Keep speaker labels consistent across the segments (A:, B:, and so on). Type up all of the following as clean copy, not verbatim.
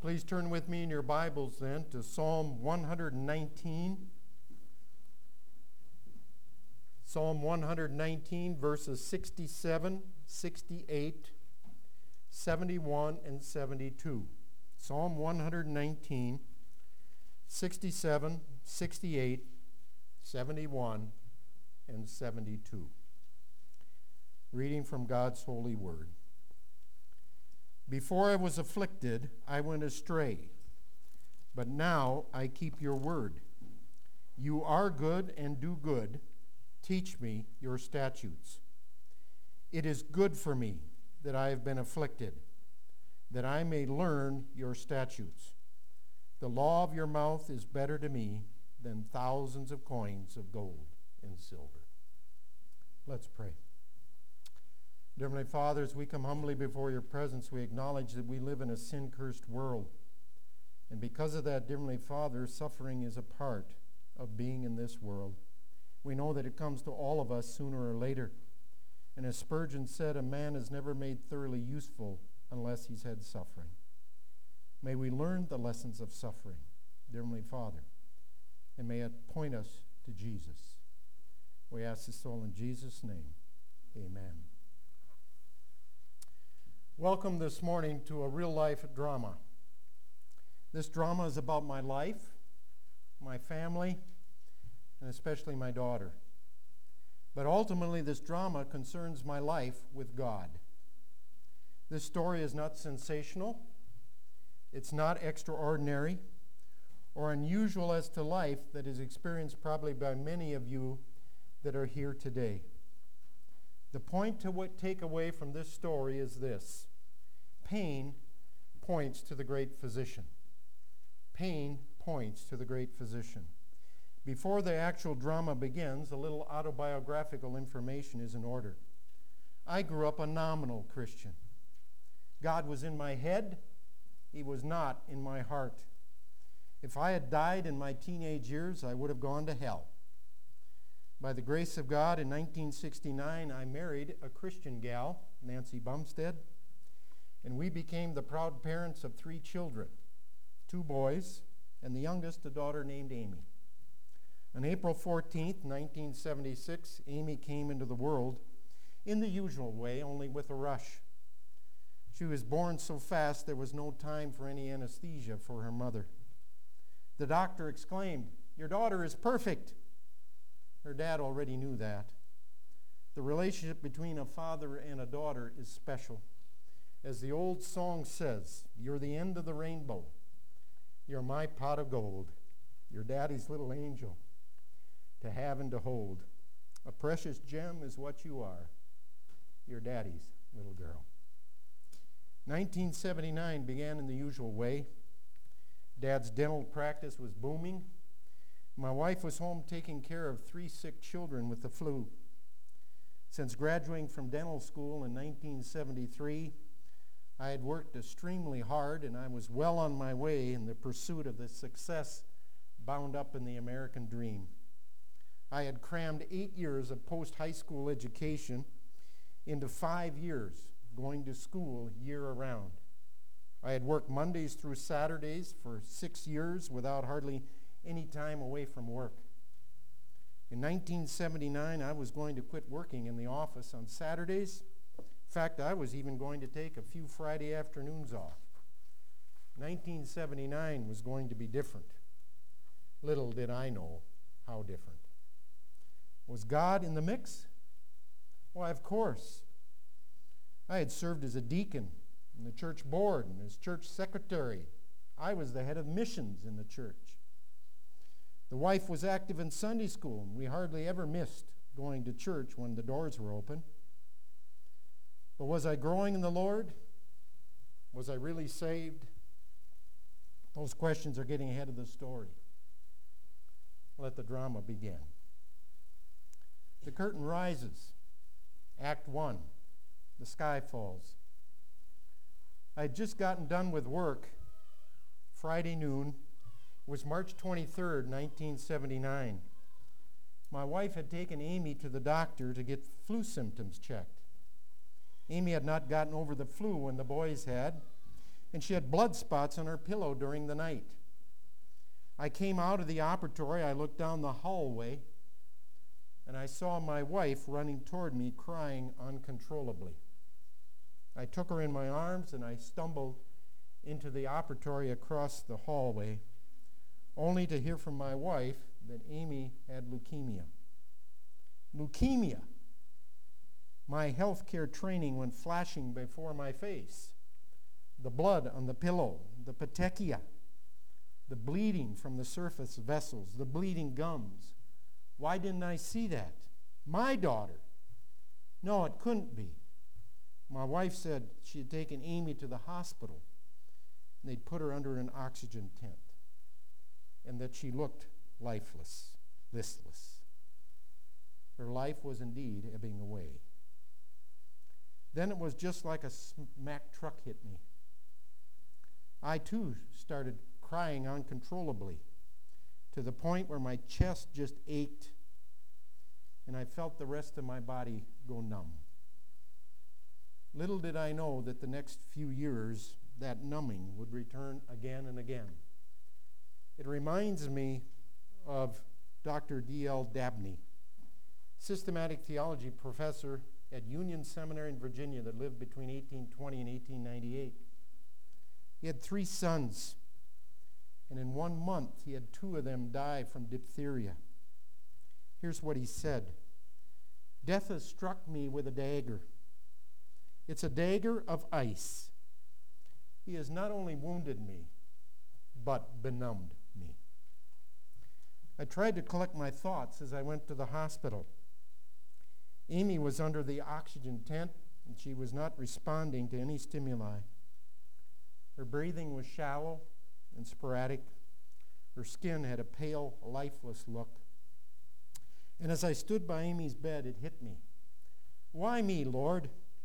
A: Please turn with me in your Bibles then to Psalm 119. Psalm 119, verses 67, 68, 71, and 72. Psalm 119, 67, 68, 71, and 72. Reading from God's holy word. Before I was afflicted, I went astray, but now I keep your word. You are good and do good. Teach me your statutes. It is good for me that I have been afflicted, that I may learn your statutes. The law of your mouth is better to me than thousands of coins of gold and silver. Let's pray. Dear Heavenly Father, as we come humbly before your presence, we acknowledge that we live in a sin-cursed world. And because of that, dear Heavenly Father, suffering is a part of being in this world. We know that it comes to all of us sooner or later. And as Spurgeon said, a man is never made thoroughly useful unless he's had suffering. May we learn the lessons of suffering, dear Heavenly Father, and may it point us to Jesus. We ask this all in Jesus' name. Amen. Welcome this morning to a real-life drama. This drama is about my life, my family, and especially my daughter. But ultimately, this drama concerns my life with God. This story is not sensational, it's not extraordinary, or unusual as to life that is experienced probably by many of you that are here today. The point to take away from this story is this: pain points to the great physician. Pain points to the great physician. Before the actual drama begins, a little autobiographical information is in order. I grew up a nominal Christian. God was in my head. He was not in my heart. If I had died in my teenage years, I would have gone to hell. By the grace of God, in 1969, I married a Christian gal, Nancy Bumstead, and we became the proud parents of 3 children, 2 boys, and the youngest, a daughter named Amy. On April 14th, 1976, Amy came into the world in the usual way, only with a rush. She was born so fast there was no time for any anesthesia for her mother. The doctor exclaimed, "Your daughter is perfect." Her dad already knew that. The relationship between a father and a daughter is special. As the old song says, "You're the end of the rainbow. You're my pot of gold. You're daddy's little angel to have and to hold. A precious gem is what you are. You're daddy's little girl." 1979 began in the usual way. Dad's dental practice was booming. My wife was home taking care of 3 sick children with the flu. Since graduating from dental school in 1973, I had worked extremely hard, and I was well on my way in the pursuit of the success bound up in the American dream. I had crammed 8 years of post-high school education into 5 years, going to school year-round. I had worked Mondays through Saturdays for 6 years without hardly any time away from work. In 1979, I was going to quit working in the office on Saturdays. In fact, I was even going to take a few Friday afternoons off. 1979 was going to be different. Little did I know how different. Was God in the mix? Why, of course. I had served as a deacon in the church board and as church secretary. I was the head of missions in the church. The wife was active in Sunday school, and we hardly ever missed going to church when the doors were open. But was I growing in the Lord? Was I really saved? Those questions are getting ahead of the story. Let the drama begin. The curtain rises. Act 1. The sky falls. I had just gotten done with work. Friday noon was March 23rd, 1979. My wife had taken Amy to the doctor to get flu symptoms checked. Amy had not gotten over the flu when the boys had, and she had blood spots on her pillow during the night. I came out of the operatory. I looked down the hallway, and I saw my wife running toward me, crying uncontrollably. I took her in my arms, and I stumbled into the operatory across the hallway, only to hear from my wife that Amy had leukemia. Leukemia! My healthcare training went flashing before my face. The blood on the pillow, the petechia, the bleeding from the surface vessels, the bleeding gums. Why didn't I see that? My daughter. No, it couldn't be. My wife said she had taken Amy to the hospital, and they'd put her under an oxygen tent, and that she looked lifeless, listless. Her life was indeed ebbing away. Then it was just like a Mack truck hit me. I too started crying uncontrollably, to the point where my chest just ached, and I felt the rest of my body go numb. Little did I know that the next few years, that numbing would return again and again. It reminds me of Dr. D.L. Dabney, systematic theology professor at Union Seminary in Virginia that lived between 1820 and 1898. He had 3 sons, and in 1 month he had 2 of them die from diphtheria. Here's what he said: "Death has struck me with a dagger. It's a dagger of ice. He has not only wounded me, but benumbed me." I tried to collect my thoughts as I went to the hospital. Amy was under the oxygen tent, and she was not responding to any stimuli. Her breathing was shallow and sporadic. Her skin had a pale, lifeless look. And as I stood by Amy's bed, it hit me. Why me, Lord?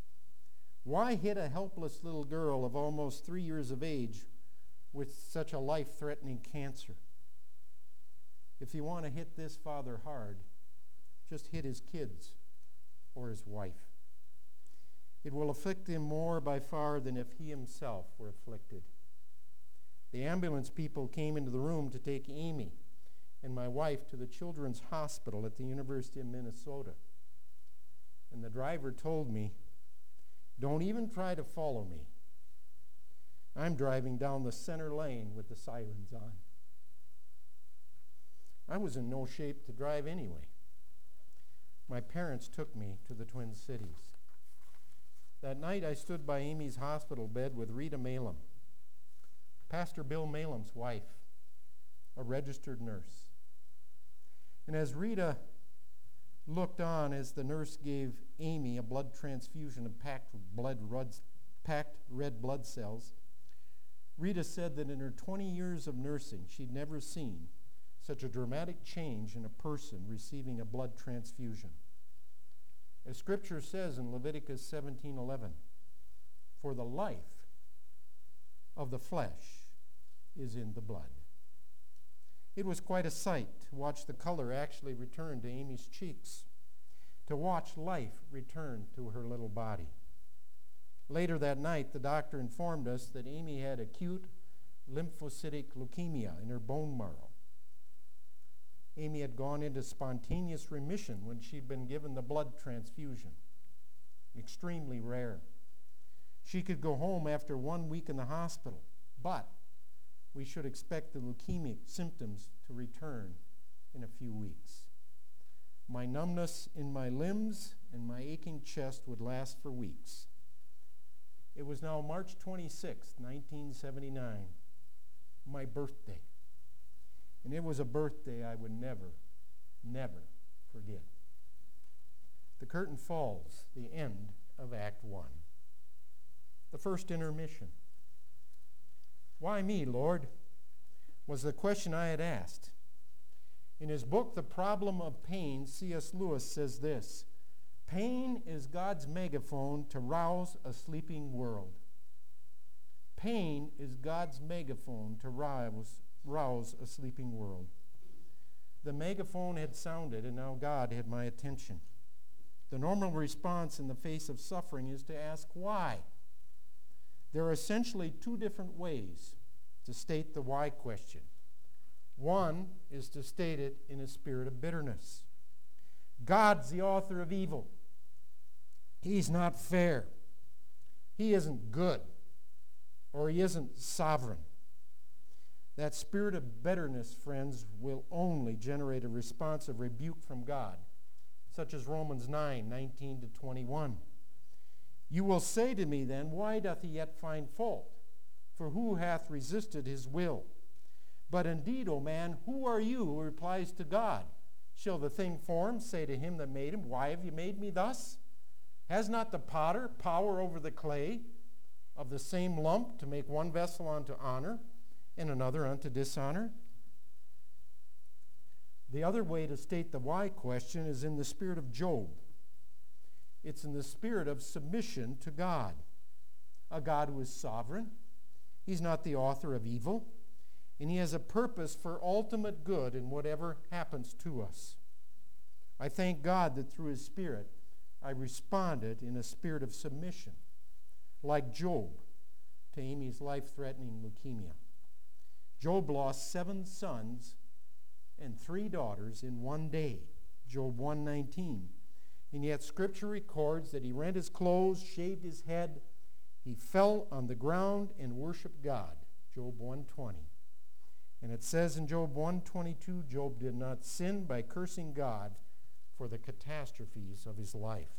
A: Why hit a helpless little girl of almost 3 years of age with such a life-threatening cancer? If you want to hit this father hard, just hit his kids or his wife. It will afflict him more by far than if he himself were afflicted. The ambulance people came into the room to take Amy and my wife to the Children's Hospital at the University of Minnesota. And the driver told me, "Don't even try to follow me. I'm driving down the center lane with the sirens on." I was in no shape to drive anyway. My parents took me to the Twin Cities. That night I stood by Amy's hospital bed with Rita Malem, Pastor Bill Malem's wife, a registered nurse. And as Rita looked on as the nurse gave Amy a blood transfusion of packed red blood cells, Rita said that in her 20 years of nursing, she'd never seen such a dramatic change in a person receiving a blood transfusion. As Scripture says in Leviticus 17:11, "For the life of the flesh is in the blood." It was quite a sight to watch the color actually return to Amy's cheeks, to watch life return to her little body. Later that night, the doctor informed us that Amy had acute lymphocytic leukemia in her bone marrow. Amy had gone into spontaneous remission when she'd been given the blood transfusion. Extremely rare. She could go home after 1 week in the hospital, but we should expect the leukemic symptoms to return in a few weeks. My numbness in my limbs and my aching chest would last for weeks. It was now March 26, 1979, my birthday. And it was a birthday I would never, never forget. The curtain falls, the end of Act 1. The first intermission. Why me, Lord? Was the question I had asked. In his book, The Problem of Pain, C.S. Lewis says this: "Pain is God's megaphone to rouse a sleeping world." Pain is God's megaphone to rouse a sleeping world. The megaphone had sounded, and now God had my attention. The normal response in the face of suffering is to ask why. There are essentially two different ways to state the why question. One is to state it in a spirit of bitterness. God's the author of evil. He's not fair. He isn't good, or he isn't sovereign. That spirit of bitterness, friends, will only generate a response of rebuke from God, such as Romans 9:19 to 21. You will say to me then, why doth he yet find fault? For who hath resisted his will? But indeed, O man, who are you who replies to God? Shall the thing formed say to him that made him, why have you made me thus? Has not the potter power over the clay of the same lump to make one vessel unto honor and another unto dishonor? The other way to state the why question is in the spirit of Job. It's in the spirit of submission to God, a God who is sovereign. He's not the author of evil, and he has a purpose for ultimate good in whatever happens to us. I thank God that through his Spirit, I responded in a spirit of submission, like Job, to Amy's life-threatening leukemia. Job lost 7 sons and 3 daughters in one day, Job 1:19. And yet Scripture records that he rent his clothes, shaved his head, he fell on the ground and worshiped God, Job 1:20. And it says in Job 1:22, Job did not sin by cursing God for the catastrophes of his life.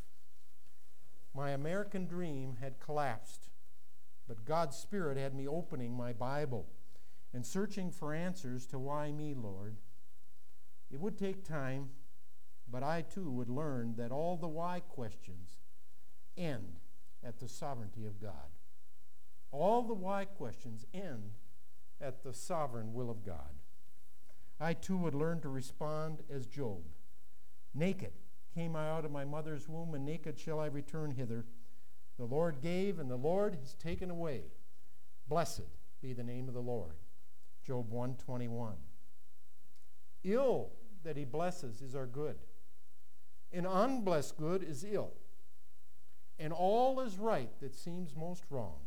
A: My American dream had collapsed, but God's Spirit had me opening my Bible and searching for answers to why me, Lord. It would take time, but I too would learn that all the why questions end at the sovereignty of God. All the why questions end at the sovereign will of God. I too would learn to respond as Job. Naked came I out of my mother's womb, and naked shall I return hither. The Lord gave, and the Lord has taken away. Blessed be the name of the Lord. Job 1:21. Ill that he blesses is our good, and unblessed good is ill, and all is right that seems most wrong,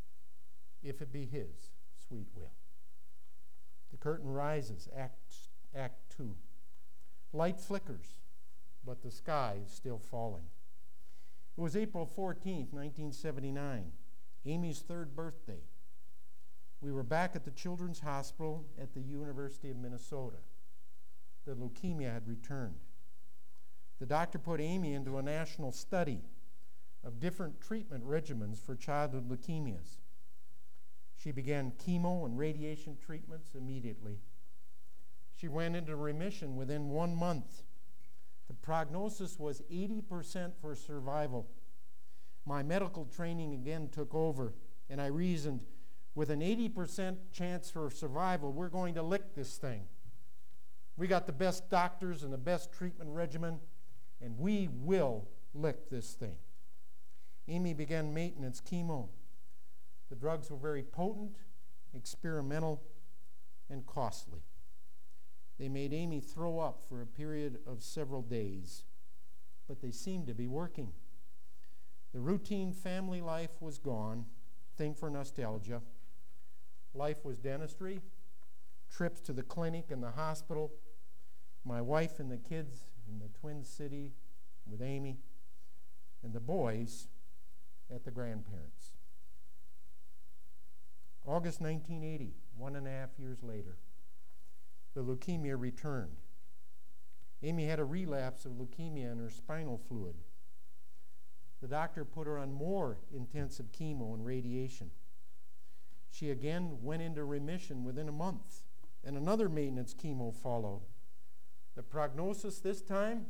A: if it be his sweet will. The curtain rises, Act 2. Light flickers, but the sky is still falling. It was April 14th, 1979, Amy's 3rd birthday. We were back at the Children's Hospital at the University of Minnesota. The leukemia had returned. The doctor put Amy into a national study of different treatment regimens for childhood leukemias. She began chemo and radiation treatments immediately. She went into remission within 1 month. The prognosis was 80% for survival. My medical training again took over, and I reasoned, with an 80% chance for survival, we're going to lick this thing. We got the best doctors and the best treatment regimen, and we will lick this thing. Amy began maintenance chemo. The drugs were very potent, experimental, and costly. They made Amy throw up for a period of several days, but they seemed to be working. The routine family life was gone, thing for nostalgia. Life was dentistry, trips to the clinic and the hospital, my wife and the kids in the Twin City with Amy, and the boys at the grandparents'. August 1980, 1.5 years later, the leukemia returned. Amy had a relapse of leukemia in her spinal fluid. The doctor put her on more intensive chemo and radiation. She again went into remission within a month, and another maintenance chemo followed. The prognosis this time,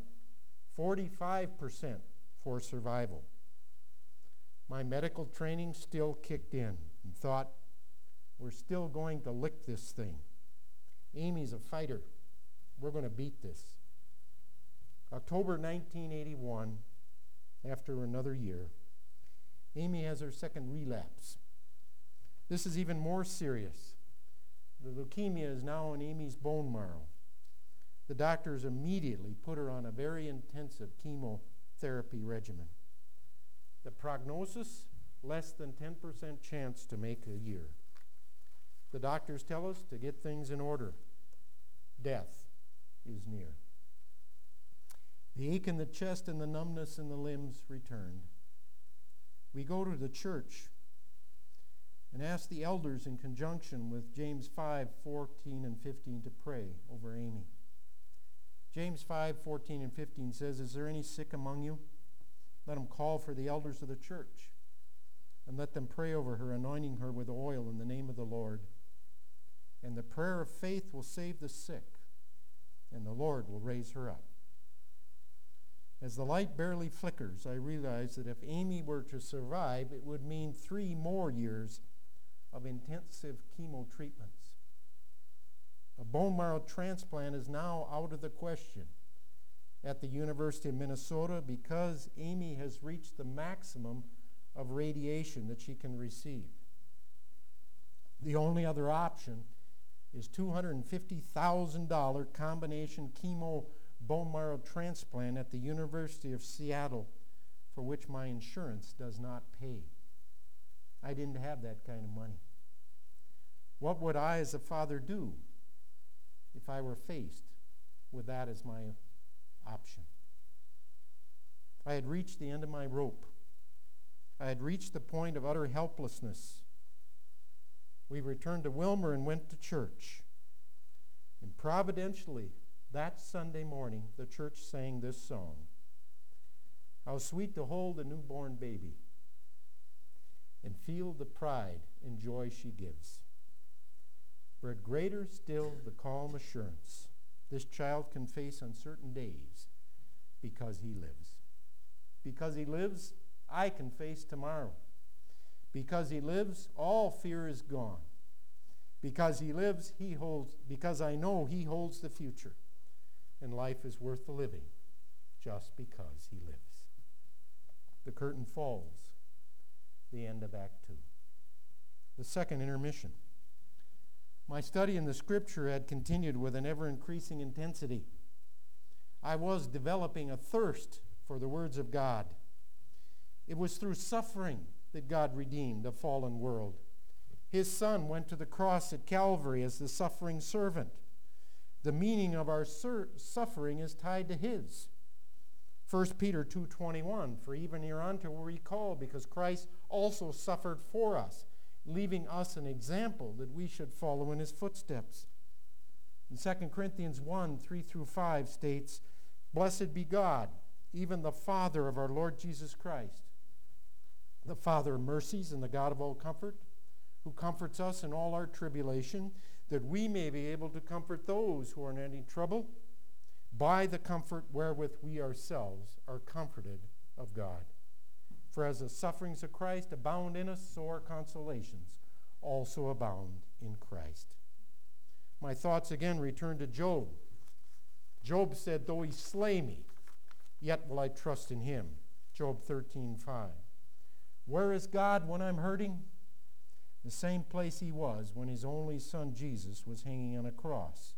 A: 45% for survival. My medical training still kicked in and thought, we're still going to lick this thing. Amy's a fighter. We're going to beat this. October 1981, after another year, Amy has her second relapse. This is even more serious. The leukemia is now in Amy's bone marrow. The doctors immediately put her on a very intensive chemotherapy regimen. The prognosis, less than 10% chance to make a year. The doctors tell us to get things in order. Death is near. The ache in the chest and the numbness in the limbs returned. We go to the church and ask the elders in conjunction with James 5:14 and 15 to pray over Amy. James 5:14 and 15 says, "Is there any sick among you? Let them call for the elders of the church, and let them pray over her, anointing her with oil in the name of the Lord. And the prayer of faith will save the sick, and the Lord will raise her up." As the light barely flickers, I realize that if Amy were to survive, it would mean 3 more years of intensive chemo treatments. A bone marrow transplant is now out of the question at the University of Minnesota because Amy has reached the maximum of radiation that she can receive. The only other option is $250,000 combination chemo bone marrow transplant at the University of Seattle, for which my insurance does not pay. I didn't have that kind of money. What would I as a father do if I were faced with that as my option? I had reached the end of my rope. I had reached the point of utter helplessness. We returned to Wilmer and went to church. And providentially, that Sunday morning, the church sang this song. How sweet to hold a newborn baby and feel the pride and joy she gives. But greater still the calm assurance this child can face uncertain days because he lives. Because he lives, I can face tomorrow. Because he lives, all fear is gone. Because he lives, because I know he holds the future. And life is worth the living just because he lives. The curtain falls. The end of Act 2. The second intermission. My study in the Scripture had continued with an ever-increasing intensity. I was developing a thirst for the words of God. It was through suffering that God redeemed a fallen world. His Son went to the cross at Calvary as the suffering servant. The meaning of our suffering is tied to his. 1 Peter 2:21, "For even hereunto we recall, because Christ also suffered for us, leaving us an example that we should follow in his footsteps." And 2 Corinthians 1:3-5 states, "Blessed be God, even the Father of our Lord Jesus Christ, the Father of mercies and the God of all comfort, who comforts us in all our tribulation, that we may be able to comfort those who are in any trouble, by the comfort wherewith we ourselves are comforted of God. For as the sufferings of Christ abound in us, so our consolations also abound in Christ." My thoughts again return to Job. Job said, "Though he slay me, yet will I trust in him." Job 13:5. Where is God when I'm hurting? The same place he was when his only son Jesus was hanging on a cross.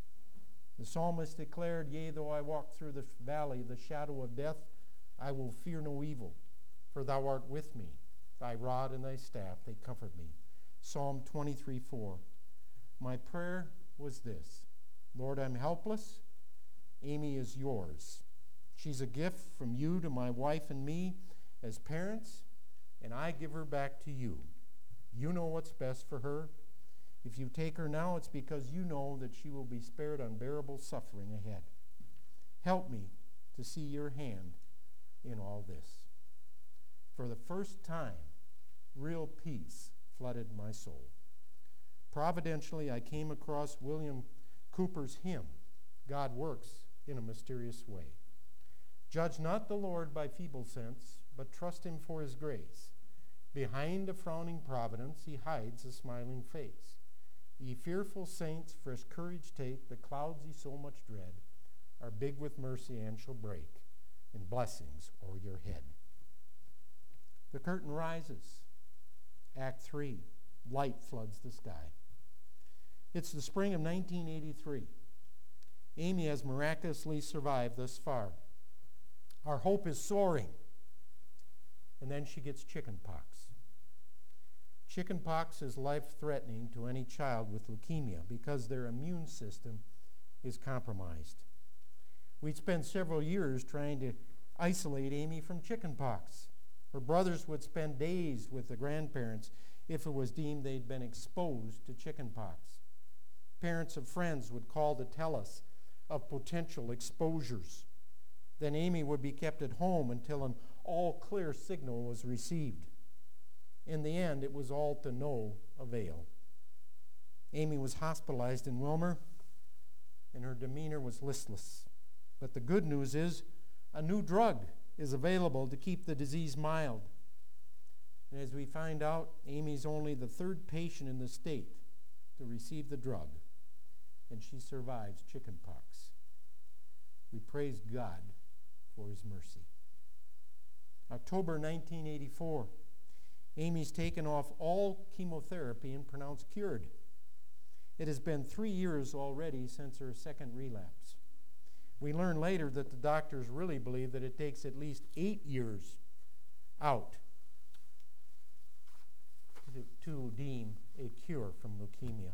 A: The psalmist declared, "Yea, though I walk through the valley of the shadow of death, I will fear no evil, for thou art with me. Thy rod and thy staff, they comfort me." Psalm 23:4. My prayer was this: Lord, I'm helpless. Amy is yours. She's a gift from you to my wife and me as parents, and I give her back to you. You know what's best for her. If you take her now, it's because you know that she will be spared unbearable suffering ahead. Help me to see your hand in all this. For the first time, real peace flooded my soul. Providentially, I came across William Cooper's hymn, "God Works in a Mysterious Way." Judge not the Lord by feeble sense, but trust him for his grace. Behind a frowning providence, he hides a smiling face. Ye fearful saints, fresh courage take. The clouds ye so much dread are big with mercy and shall break in blessings o'er your head. The curtain rises. Act 3. Light floods the sky. It's the spring of 1983. Amy has miraculously survived thus far. Our hope is soaring. And then she gets chicken pox. Chickenpox is life-threatening to any child with leukemia because their immune system is compromised. We'd spent several years trying to isolate Amy from chickenpox. Her brothers would spend days with the grandparents if it was deemed they'd been exposed to chickenpox. Parents of friends would call to tell us of potential exposures. Then Amy would be kept at home until an all-clear signal was received. In the end, it was all to no avail. Amy was hospitalized in Wilmer, and her demeanor was listless. But the good news is a new drug is available to keep the disease mild. And as we find out, Amy's only the third patient in the state to receive the drug, and she survives chickenpox. We praise God for his mercy. October 1984, Amy's taken off all chemotherapy and pronounced cured. It has been 3 years already since her second relapse. We learn later that the doctors really believe that it takes at least 8 years out to deem a cure from leukemia.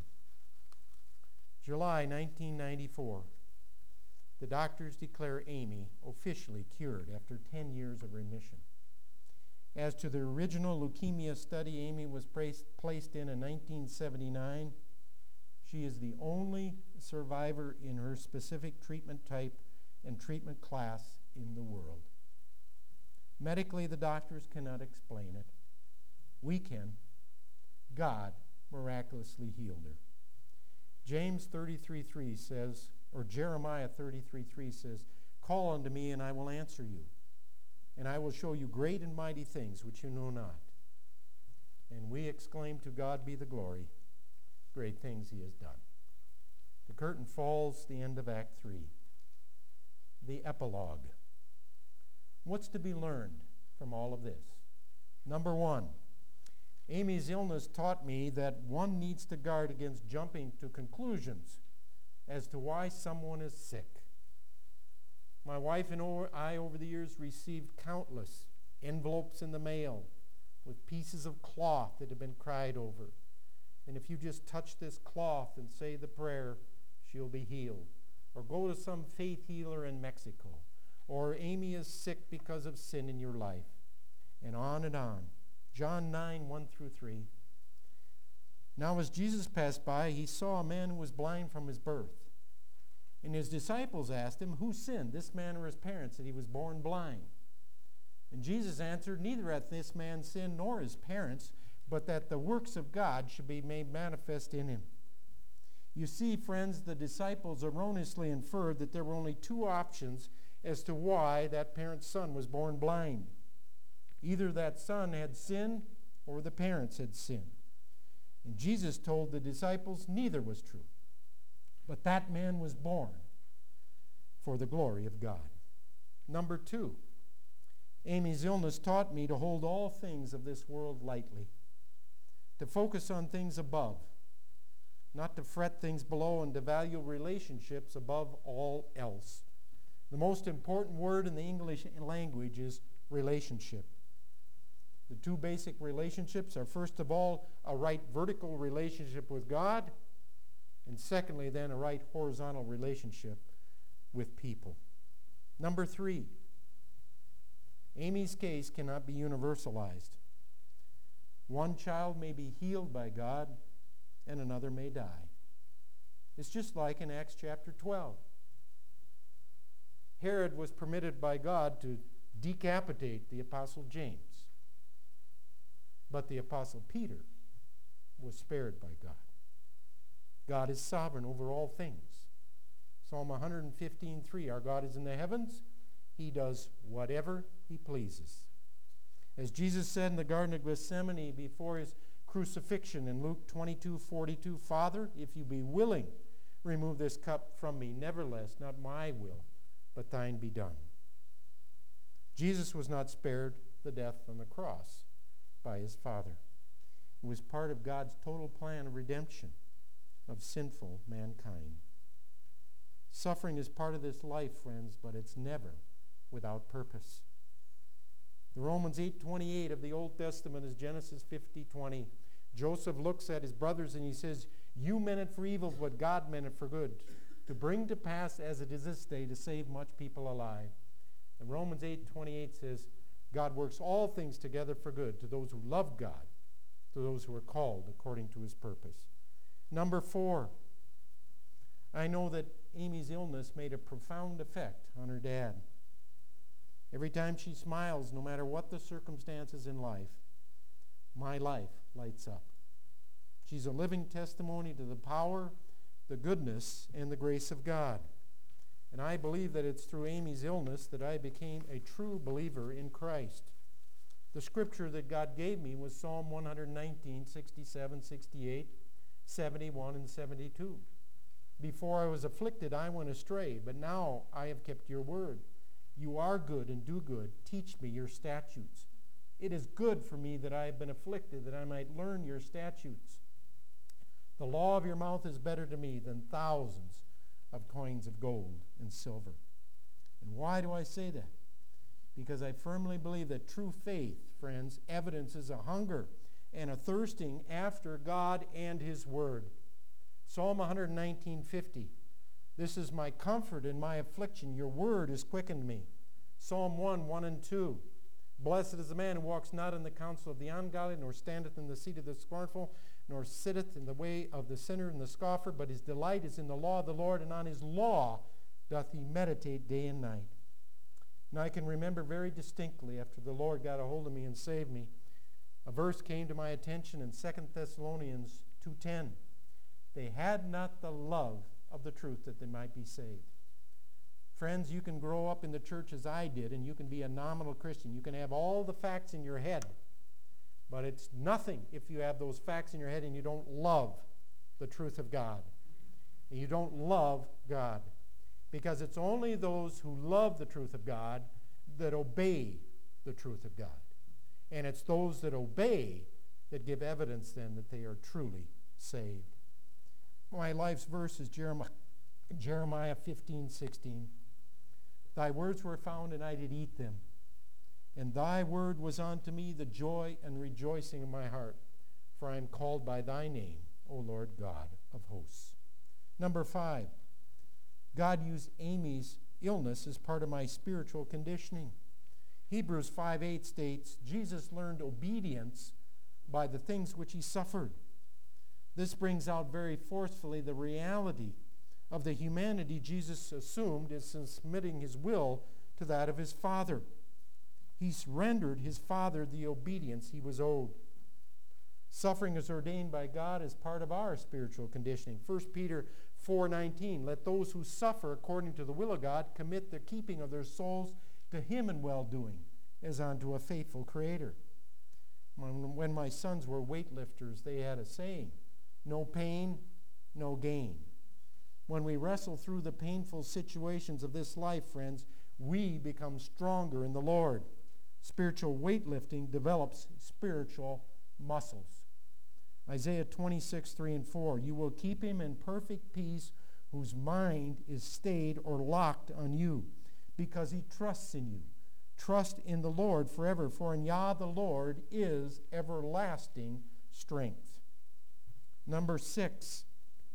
A: July 1994, the doctors declare Amy officially cured after 10 years of remission. As to the original leukemia study Amy was placed in 1979, she is the only survivor in her specific treatment type and treatment class in the world. Medically, the doctors cannot explain it. We can. God miraculously healed her. James 33:3 says, or Jeremiah 33:3 says, "Call unto me, and I will answer you, and I will show you great and mighty things which you know not." And we exclaim, "To God be the glory, great things he has done." The curtain falls, the end of Act 3. The epilogue. What's to be learned from all of this? Number one, Amy's illness taught me that one needs to guard against jumping to conclusions as to why someone is sick. My wife and I, over the years, received countless envelopes in the mail with pieces of cloth that have been cried over. And if you just touch this cloth and say the prayer, she'll be healed. Or go to some faith healer in Mexico. Or Amy is sick because of sin in your life. And on and on. John 9:1-3. Now as Jesus passed by, he saw a man who was blind from his birth. And his disciples asked him, "Who sinned, this man or his parents, that he was born blind?" And Jesus answered, "Neither hath this man sinned nor his parents, but that the works of God should be made manifest in him." You see, friends, the disciples erroneously inferred that there were only two options as to why that parent's son was born blind. Either that son had sinned or the parents had sinned. And Jesus told the disciples neither was true, but that man was born for the glory of God. Number two, Amy's illness taught me to hold all things of this world lightly, to focus on things above, not to fret things below, and to value relationships above all else. The most important word in the English language is relationship. The two basic relationships are, first of all, a right vertical relationship with God, and secondly, then, a right horizontal relationship with people. Number three, Amy's case cannot be universalized. One child may be healed by God, and another may die. It's just like in Acts chapter 12. Herod was permitted by God to decapitate the Apostle James, but the Apostle Peter was spared by God. God is sovereign over all things. Psalm 115:3, our God is in the heavens. He does whatever he pleases. As Jesus said in the Garden of Gethsemane before his crucifixion in Luke 22:42, "Father, if you be willing, remove this cup from me. Nevertheless, not my will, but thine be done." Jesus was not spared the death on the cross by his Father. It was part of God's total plan of redemption of sinful mankind. Suffering is part of this life, friends, but it's never without purpose. The Romans 8:28 of the Old Testament is Genesis 50:20. Joseph looks at his brothers and he says, you meant it for evil, but God meant it for good, to bring to pass as it is this day to save much people alive. And Romans 8:28 says, God works all things together for good to those who love God, to those who are called according to his purpose. Number 4, I know that Amy's illness made a profound effect on her dad. Every time she smiles, no matter what the circumstances in life, my life lights up. She's a living testimony to the power, the goodness, and the grace of God. And I believe that it's through Amy's illness that I became a true believer in Christ. The scripture that God gave me was Psalm 119, 67, 68, 71, and 72. Before I was afflicted, I went astray, but now I have kept your word. You are good and do good. Teach me your statutes. It is good for me that I have been afflicted, that I might learn your statutes. The law of your mouth is better to me than thousands of coins of gold and silver. And why do I say that? Because I firmly believe that true faith, friends, evidences a hunger and a thirsting after God and his word. Psalm 119:50. This is my comfort in my affliction. Your word has quickened me. Psalm 1, and 2. Blessed is the man who walks not in the counsel of the ungodly, nor standeth in the seat of the scornful, nor sitteth in the way of the sinner and the scoffer, but his delight is in the law of the Lord, and on his law doth he meditate day and night. And I can remember very distinctly, after the Lord got a hold of me and saved me, a verse came to my attention in 2 Thessalonians 2:10. They had not the love of the truth that they might be saved. Friends, you can grow up in the church as I did, and you can be a nominal Christian. You can have all the facts in your head, but it's nothing if you have those facts in your head and you don't love the truth of God. And you don't love God. Because it's only those who love the truth of God that obey the truth of God. And it's those that obey that give evidence then that they are truly saved. My life's verse is Jeremiah 15:16. Thy words were found, and I did eat them. And thy word was unto me the joy and rejoicing of my heart. For I am called by thy name, O Lord God of hosts. Number 5, God used Amy's illness as part of my spiritual conditioning. Hebrews 5:8 states, Jesus learned obedience by the things which he suffered. This brings out very forcefully the reality of the humanity Jesus assumed in submitting his will to that of his Father. He's rendered his Father the obedience he was owed. Suffering is ordained by God as part of our spiritual conditioning. 1 Peter 4:19, let those who suffer according to the will of God commit the keeping of their souls to him in well-doing, as unto a faithful Creator. When my sons were weightlifters, they had a saying, no pain, no gain. When we wrestle through the painful situations of this life, friends, we become stronger in the Lord. Spiritual weightlifting develops spiritual muscles. Isaiah 26:3-4, you will keep him in perfect peace whose mind is stayed or locked on you, because he trusts in you. Trust in the Lord forever, for in Yah the Lord is everlasting strength. Number 6,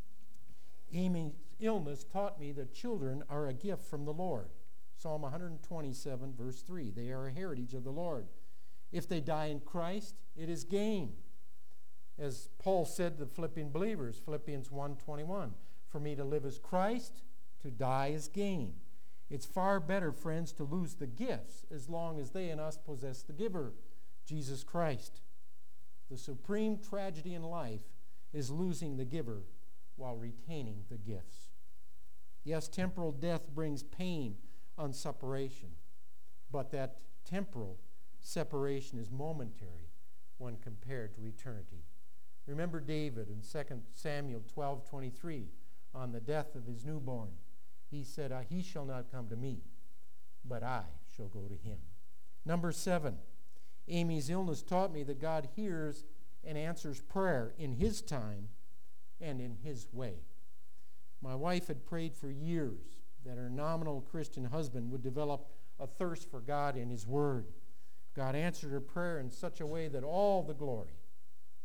A: Amy's illness taught me that children are a gift from the Lord. Psalm 127:3, they are a heritage of the Lord. If they die in Christ, it is gain. As Paul said to the Philippian believers, Philippians 1:21, for me to live is Christ, to die is gain. It's far better, friends, to lose the gifts as long as they and us possess the giver, Jesus Christ. The supreme tragedy in life is losing the giver while retaining the gifts. Yes, temporal death brings pain on separation, but that temporal separation is momentary when compared to eternity. Remember David in 2 Samuel 12:23, on the death of his newborn. He said, he shall not come to me, but I shall go to him. Number 7, Amy's illness taught me that God hears and answers prayer in his time and in his way. My wife had prayed for years that her nominal Christian husband would develop a thirst for God and his word. God answered her prayer in such a way that all the glory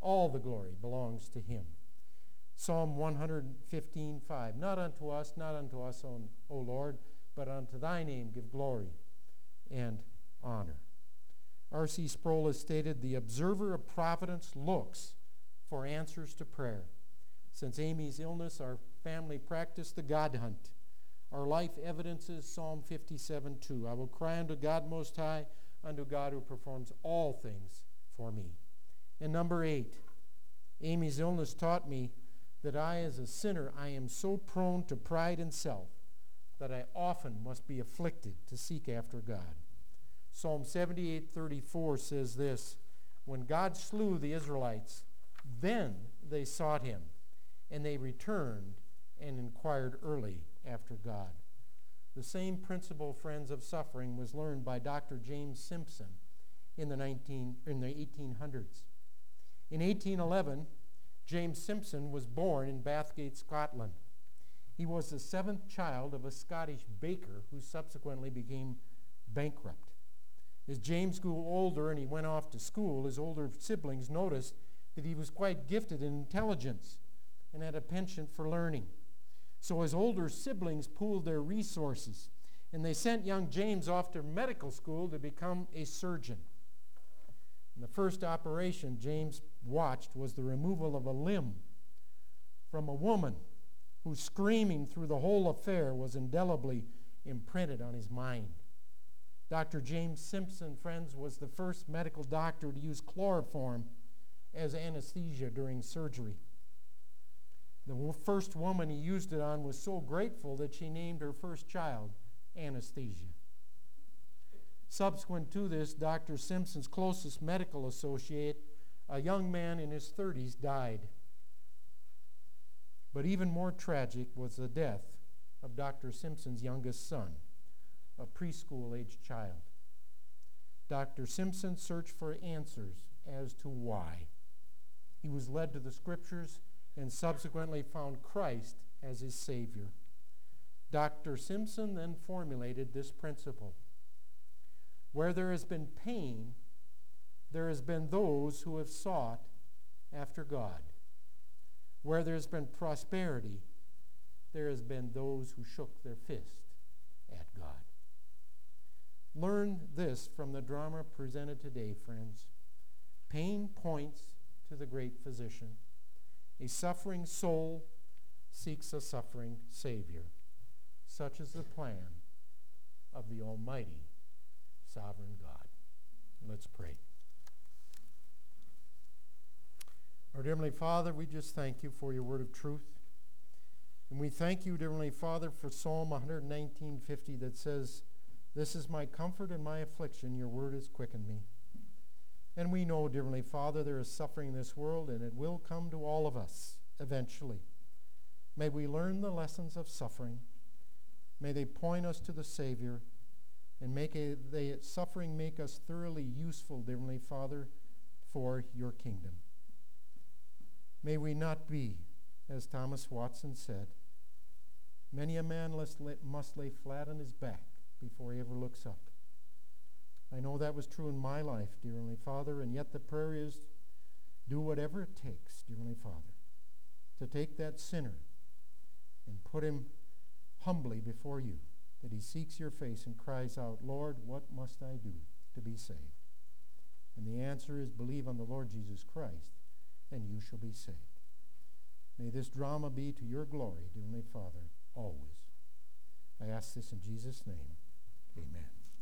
A: All the glory belongs to him. Psalm 115:5. Not unto us, O Lord, but unto thy name give glory and honor. R.C. Sproul has stated, the observer of providence looks for answers to prayer. Since Amy's illness, our family practiced the God hunt. Our life evidences Psalm 57:2. I will cry unto God Most High, unto God who performs all things for me. And number 8, Amy's illness taught me that I, as a sinner, I am so prone to pride and self that I often must be afflicted to seek after God. Psalm 78:34 says this, when God slew the Israelites, then they sought him, and they returned and inquired early after God. The same principle, friends, of suffering was learned by Dr. James Simpson in the 1800s. In 1811, James Simpson was born in Bathgate, Scotland. He was the 7th child of a Scottish baker who subsequently became bankrupt. As James grew older and he went off to school, his older siblings noticed that he was quite gifted in intelligence and had a penchant for learning. So his older siblings pooled their resources, and they sent young James off to medical school to become a surgeon. And the first operation James watched was the removal of a limb from a woman whose screaming through the whole affair was indelibly imprinted on his mind. Dr. James Simpson, friends, was the first medical doctor to use chloroform as anesthesia during surgery. The first woman he used it on was so grateful that she named her first child Anesthesia. Subsequent to this, Dr. Simpson's closest medical associate, a young man in his 30s, died. But even more tragic was the death of Dr. Simpson's youngest son, a preschool-aged child. Dr. Simpson searched for answers as to why. He was led to the Scriptures and subsequently found Christ as his Savior. Dr. Simpson then formulated this principle. Where there has been pain, there has been those who have sought after God. Where there has been prosperity, there has been those who shook their fist at God. Learn this from the drama presented today, friends. Pain points to the great physician. A suffering soul seeks a suffering Savior. Such is the plan of the Almighty, sovereign God. Let's pray. Our dear Heavenly Father, we just thank you for your word of truth. And we thank you, dear Heavenly Father, for Psalm 119:50 that says, this is my comfort in my affliction, your word has quickened me. And we know, dear Heavenly Father, there is suffering in this world, and it will come to all of us eventually. May we learn the lessons of suffering. May they point us to the Savior, and suffering make us thoroughly useful, dear Heavenly Father, for your kingdom. May we not be, as Thomas Watson said, many a man must lay flat on his back before he ever looks up. I know that was true in my life, dear Heavenly Father, and yet the prayer is, do whatever it takes, dear Heavenly Father, to take that sinner and put him humbly before you, that he seeks your face and cries out, Lord, what must I do to be saved? And the answer is, believe on the Lord Jesus Christ, and you shall be saved. May this drama be to your glory, dear Heavenly Father, always. I ask this in Jesus' name. Amen.